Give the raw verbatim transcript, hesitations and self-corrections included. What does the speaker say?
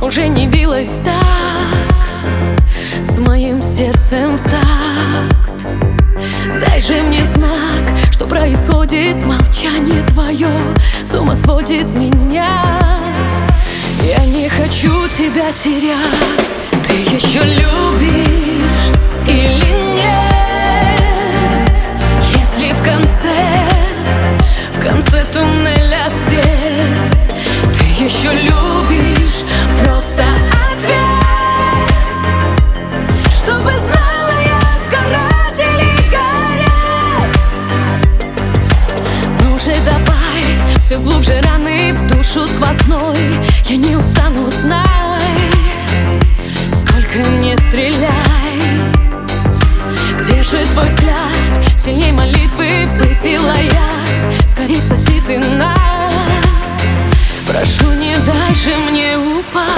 уже не билась так с моим сердцем в такт. Дай же мне знак, что происходит. Молчание твое с ума сводит меня. Я не хочу тебя терять. Ты еще любишь или нет? Если в конце, в конце туннеля свет, ты еще любишь, просто ответь, чтобы знала я, сгорать или гореть. Ну же давай, все глубже раны в душу сквозной. Я не устану, знай, сколько не стреляй. Где же твой взгляд? Сильней молитвы выпила я. Скорей спаси ты нас. Прошу, не дай же мне упасть.